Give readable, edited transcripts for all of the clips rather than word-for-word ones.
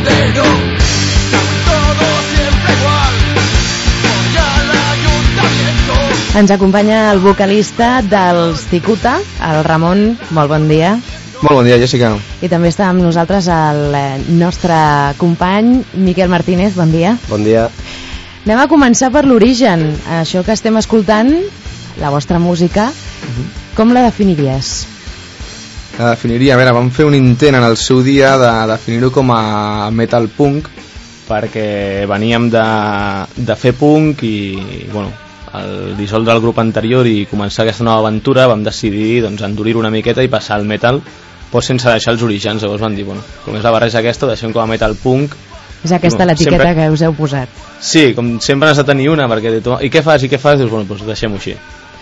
matadero. Todo siempre igual. Voy al ayuntamiento. Ens acompanya el vocalista dels Cicuta, el Ramon. Molt bon dia. Molt bon dia, Jessica. I també està amb nosaltres el nostre company Miquel Martínez. Bon dia. Bon dia. Anem a començar per l'origen. Això que estem escoltant, la vostra música, com la definiries? La definiria, a veure, vam fer un intent en el seu dia de definir-ho com a metal punk, perquè veníem de fer punk i, bueno, al dissoldre el grup anterior i començar aquesta nova aventura vam decidir doncs, endurir una miqueta i passar al metal, però sense deixar els orígens. Llavors vam dir, bueno, com és la barreja aquesta, ho deixem com a metal punk. És aquesta l'etiqueta sempre... que us heu posat. Sí, com sempre n'has de tenir una, perquè i què fas? Dius, bueno, doncs deixem-ho així.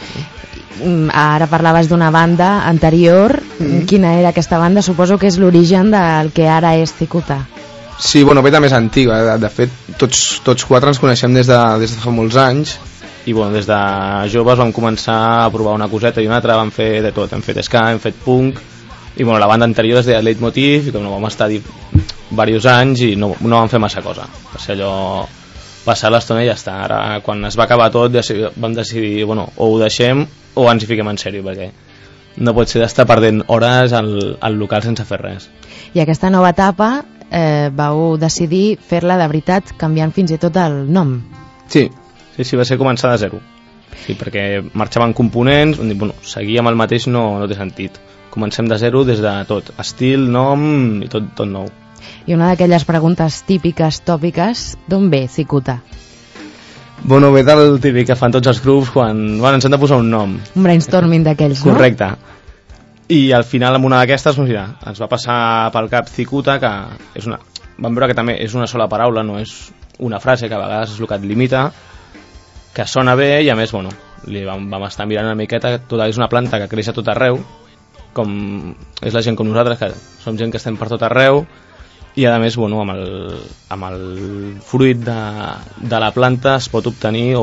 Ara parlaves d'una banda anterior. Quina era aquesta banda? Suposo que és l'origen del que ara és Cicuta. Sí, bueno, ve de més antiga. De fet, tots quatre ens coneixem des de fa molts anys. I bueno, des de joves vam començar a provar una coseta i una altra, vam fer de tot. Hem fet ska, hem fet punk. I bueno, la banda anterior es deia Leitmotiv, i com no vam estar diversos anys i no vam fer massa cosa. Va ser allò, passar l'estona i ja està. Ara, quan es va acabar tot, vam decidir, bueno, o ho deixem o ens hi fiquem en sèrio, perquè no pot ser d'estar perdent hores al local sense fer res. I aquesta nova etapa vau decidir fer-la de veritat, canviant fins i tot el nom. Sí, va ser començar de zero. Sí, perquè marxaven components, on dir, bueno, seguir amb el mateix no té sentit. Comencem de zero des de tot, estil, nom i tot nou. I una d'aquelles preguntes típiques, tòpiques, d'on ve Cicuta? Bueno, ve del típic que fan tots els grups quan ens han de posar un nom. Un brainstorming d'aquells, no? Correcte. I al final, amb una d'aquestes, doncs, mira, ens va passar pel cap Cicuta, que és vam veure que també és una sola paraula, no és una frase, que a vegades és el que et limita, que sona bé i a més, bueno, vam estar mirant una miqueta, tota és una planta que creix a tot arreu, com és la gent com nosaltres, que som gent que estem per tot arreu, i a més, bueno, amb el fruit de la planta es pot obtenir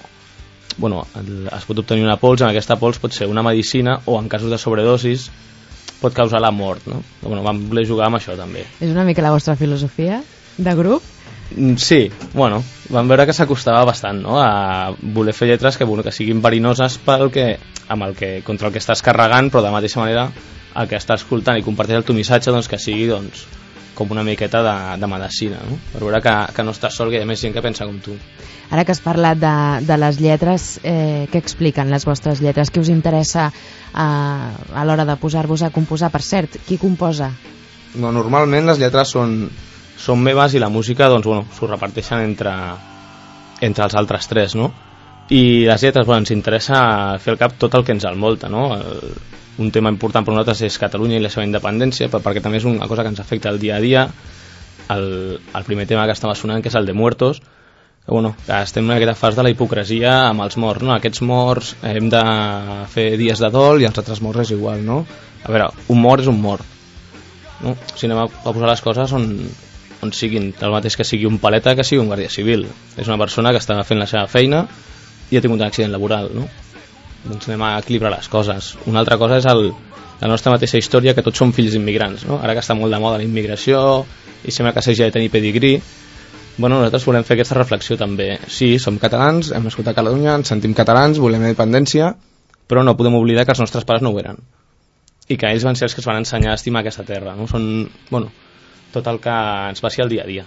es pot obtenir una pols. En aquesta pols pot ser una medicina o en casos de sobredosis pot causar la mort, no? Bueno, vam voler jugar amb això també. És una mica la vostra filosofia de grup? Sí, bueno, vam veure que s'acostava bastant, no? A voler fer lletres que siguin verinoses contra el que estàs carregant, però de la mateixa manera el que estàs escoltant i comparteix el teu missatge, doncs, que sigui com una miqueta de medicina, no? Per veure que no estàs sol, que hi ha més gent que pensa com tu. Ara que has parlat de les lletres, què expliquen les vostres lletres? Què us interessa a l'hora de posar-vos a composar? Per cert, qui composa? No, normalment les lletres són meves i la música, doncs, bueno, s'ho reparteixen entre els altres tres, no? I les lletres, bueno, ens interessa fer al cap tot el que ens envolta, no? Un tema important per nosaltres és Catalunya i la seva independència, perquè també és una cosa que ens afecta el dia a dia. El primer tema que estava sonant, que és el de Muertos, que, bueno, que estem en aquesta fase de la hipocresia amb els morts, no? Aquests morts hem de fer dies de dol i els altres morts és igual, no? A veure, un mort és un mort, no? Si anem a posar les coses on siguin, el mateix que sigui un paleta que sigui un guàrdia civil. És una persona que està fent la seva feina i ha tingut un accident laboral, no? Doncs anem a equilibrar les coses. Una altra cosa és la nostra mateixa història, que tots som fills d'immigrants, no? Ara que està molt de moda la immigració i sembla que s'hagi de tenir pedigrí, bueno, nosaltres volem fer aquesta reflexió també. Sí, som catalans, hem nascut a Catalunya, ens sentim catalans, volem la independència, però no podem oblidar que els nostres pares no ho eren i que ells van ser els que ens van ensenyar a estimar aquesta terra, no? Són, bueno, tot el que ens passi al dia a dia.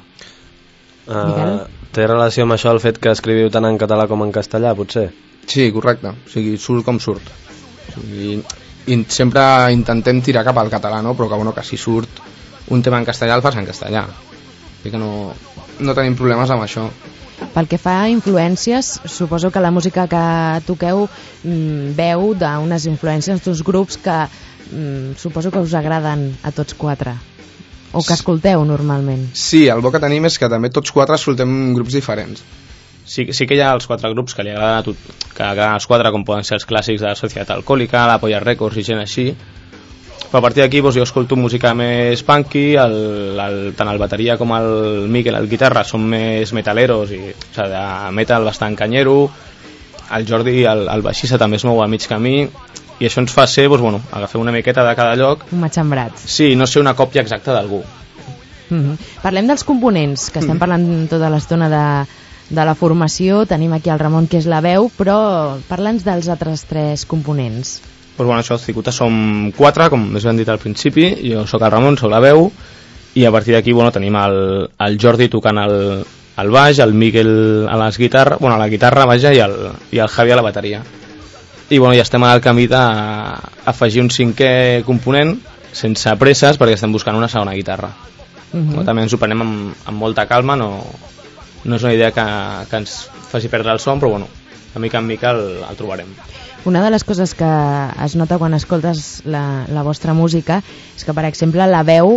Té relació amb això el fet que escriviu tant en català com en castellà, potser? Sí, correcte, o sigui, surt com surt. O sigui, sempre intentem tirar cap al català, no? Però que, bueno, que si surt un tema en castellà el fas en castellà. O sigui que no tenim problemes amb això. Pel que fa a influències, suposo que la música que toqueu veu d'unes influències d'uns grups que suposo que us agraden a tots quatre, o que escolteu normalment. Sí, el bo que tenim és que també tots quatre escoltem grups diferents. Sí que hi ha els quatre grups que li agraden a que agraden els quatre, com poden ser els clàssics de la Societat Alcohòlica, la Polla Records i gent així. Però a partir d'aquí doncs, jo escolto música més punky, tant el bateria com el Miquel, el guitarra, són més metaleros, o sigui, de metal bastant canyero. El Jordi, el baixista, també es mou al mig camí, i això ens fa ser, doncs, bueno, agafar una miqueta de cada lloc. Un matxembrat. Sí, no ser una còpia exacta d'algú. Parlem dels components, que estem parlant tota l'estona de la formació. Tenim aquí el Ramon, que és la veu, però parla'ns dels altres 3 components. Pues bueno, això, els Cicuta som 4, com més ben dit al principi. Jo sóc el Ramon, sóc la veu, i a partir d'aquí, bueno, tenim el Jordi tocant el baix, el Miquel a les guitarres, bueno, a la guitarra, vaja, i el Javi a la bateria. I bueno, ja estem al camí d'afegir un 5è component, sense presses, perquè estem buscant una segona guitarra. També ens ho prenem amb molta calma, no és una idea que ens faci perdre el son, però bueno, de mica en mica el trobarem. Una de les coses que es nota quan escoltes la vostra música és que, per exemple, la veu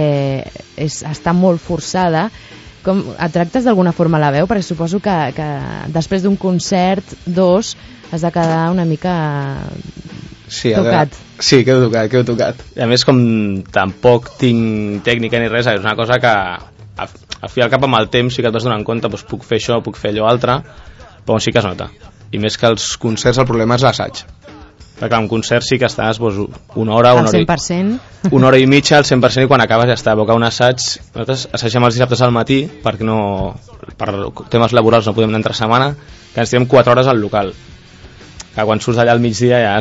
està molt forçada. Com, et tractes d'alguna forma la veu? Perquè suposo que després d'un concert, 2, has de quedar una mica tocat. Sí, quedo tocat. I a més, com tampoc tinc tècnica ni res, és una cosa que al fi al cap amb el temps sí que et vas donant compte, doncs puc fer això, puc fer allò altre, però sí que es nota. I més que els concerts el problema és l'assaig. Perquè clar, un concert sí que estàs una hora i mitja al 100%, i quan acabes ja està. Perquè un assaig, nosaltres assagem els dissabtes al matí, perquè per temes laborals no podem anar entre setmana, que ens tirem 4 hores al local. Que quan surts allà al migdia ja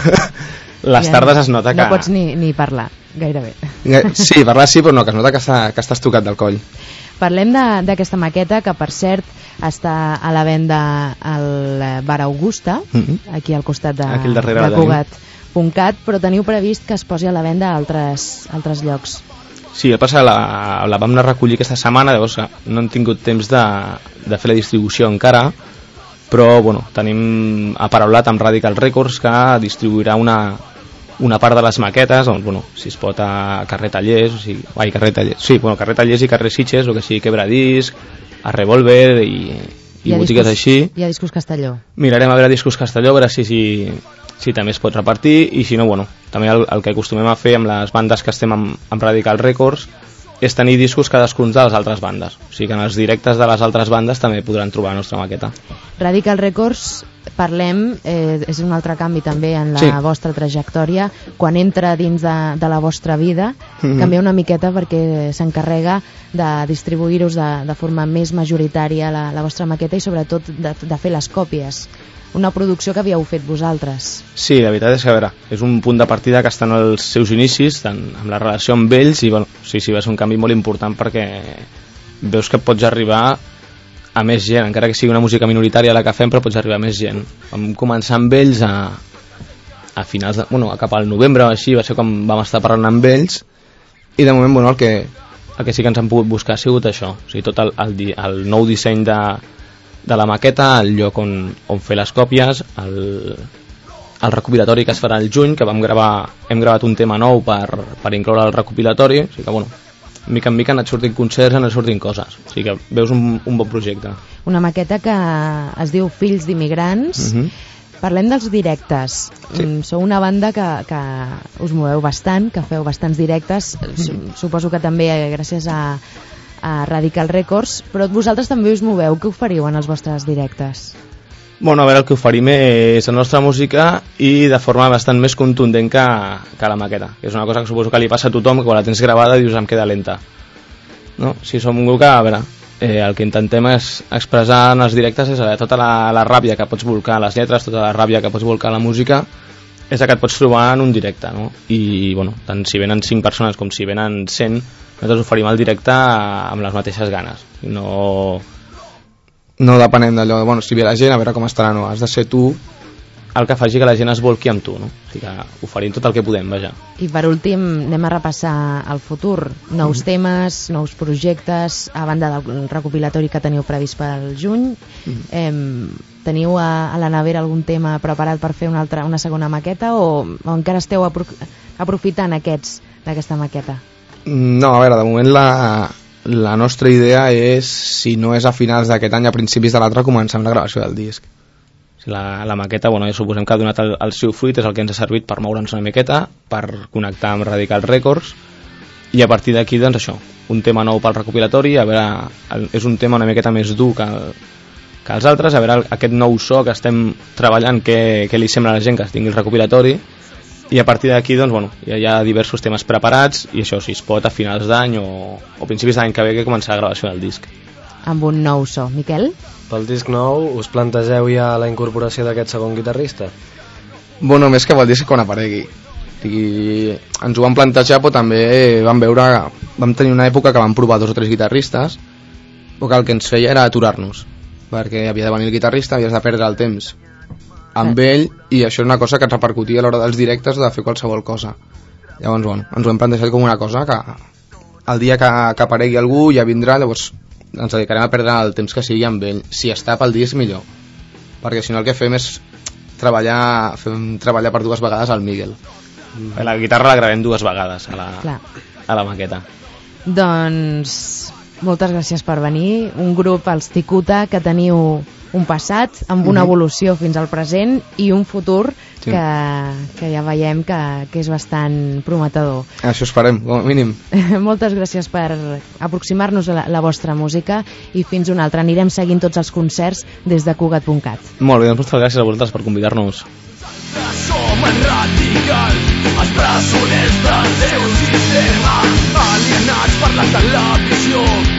les tardes es nota que... No pots ni parlar, gairebé. Sí, parlar sí, però no, que es nota que estàs tocat del coll. Parlem d'aquesta maqueta, que per cert està a la venda al Bar Augusta, aquí al costat de Cugat.cat, però teniu previst que es posi a la venda a altres llocs. Sí, el passa la vam anar a recollir aquesta setmana, llavors no hem tingut temps de fer la distribució encara, però bueno, tenim aparaulat amb Radical Records que distribuirà una part de les maquetes, doncs, bueno, si es pot a carrer Tallers, carrer Tallers i carrer Sitges, o que sigui Quebradisc, a Revolver i botigues així. I a Discos Castelló. Mirarem a veure Discos Castelló, a veure si també es pot repartir, i si no, bueno, també el que acostumem a fer amb les bandes que estem amb Radical Records és tenir discos cadascun de les altres bandes. O sigui que en els directes de les altres bandes també podran trobar la nostra maqueta. Radical Records, parlem, és un altre canvi també en la vostra trajectòria. Quan entra dins de la vostra vida, canvia una miqueta perquè s'encarrega de distribuir-vos de forma més majoritària la vostra maqueta i sobretot de fer les còpies. Una producció que havíeu fet vosaltres. Sí, la veritat és que, a veure, és un punt de partida que està en els seus inicis, tant amb la relació amb ells, i bueno, sí, va ser un canvi molt important perquè veus que pots arribar a més gent, encara que sigui una música minoritària la que fem, però pots arribar a més gent. Vam començar amb ells a finals cap al novembre o així, va ser quan vam estar parlant amb ells, i de moment, bueno, el que sí que ens han pogut buscar ha sigut això, o sigui, tot el nou disseny de la maqueta, el lloc on fer les còpies, el recopilatori que es farà al juny, que hem gravat un tema nou per incloure el recopilatori, o sigui que, bueno, mica en mica han anat sortint concerts, han anat sortint coses, o sigui que veus un bon projecte. Una maqueta que es diu Fills d'Immigrants. Parlem dels directes. Sou una banda que us moveu bastant, que feu bastants directes, suposo que també gràcies a Radical Records, però vosaltres també us moveu. Què oferiu en els vostres directes? Bueno, a veure, el que oferim és la nostra música i de forma bastant més contundent que la maqueta, que és una cosa que suposo que li passa a tothom, que quan la tens gravada dius em queda lenta, no? Si som un grup que, a veure, el que intentem és expressar en els directes és tota la ràbia que pots volcar a les lletres, tota la ràbia que pots volcar a la música, és la que et pots trobar en un directe, no? I bueno, tant si venen 5 persones com si venen 100, nosaltres oferim el directe amb les mateixes ganes. No depenem d'allò, bueno, si ve la gent, a veure com estarà, no, has de ser tu el que faci que la gent es volqui amb tu, no? O sigui que oferim tot el que podem, vaja. I per últim, anem a repassar el futur. Nous temes, nous projectes, a banda del recopilatori que teniu previst pel juny. Teniu a la nevera algun tema preparat per fer una segona maqueta o encara esteu aprofitant d'aquesta maqueta? No, a veure, de moment la nostra idea és, si no és a finals d'aquest any, a principis de l'altre, començar amb la gravació del disc. La maqueta, bueno, ja suposem que ha donat el seu fruit, és el que ens ha servit per moure'ns una miqueta, per connectar amb Radical Records, i a partir d'aquí, doncs això, un tema nou pel recopilatori, a veure, és un tema una miqueta més dur que els altres, a veure aquest nou so que estem treballant, què li sembla a la gent que es tingui el recopilatori, i a partir d'aquí doncs, bueno, ja hi ha diversos temes preparats i això, si es pot, a finals d'any o principis d'any que ve que començarà la gravació del disc. Amb un nou so. Miquel? Pel disc nou us plantegeu ja la incorporació d'aquest segon guitarrista? Bueno, més que vol dir quan aparegui. I ens ho vam plantejar, però també vam tenir una època que vam provar 2 o 3 guitarristes, però que el que ens feia era aturar-nos, perquè havia de venir el guitarrista, havies de perdre el temps amb ell, i això és una cosa que et repercutia a l'hora dels directes de fer qualsevol cosa. Llavors, bueno, ens ho hem plantejat com una cosa que el dia que aparegui algú ja vindrà, llavors ens dedicarem a perdre el temps que sigui amb ell. Si està pel disc, millor, perquè si no el que fem és treballar per 2 vegades al Miguel. La guitarra la gravem 2 vegades a la maqueta. Doncs moltes gràcies per venir. Un grup, els Cicuta, que teniu un passat amb una evolució fins al present i un futur que ja veiem que és bastant prometedor. Això esperem, com a mínim. Moltes gràcies per aproximar-nos a la vostra música i fins una altra. Anirem seguint tots els concerts des de Cugat.cat. Molt bé, doncs moltes gràcies a vosaltres per convidar-nos. Som el radical, els presoners del teu sistema, alienats per la televisió.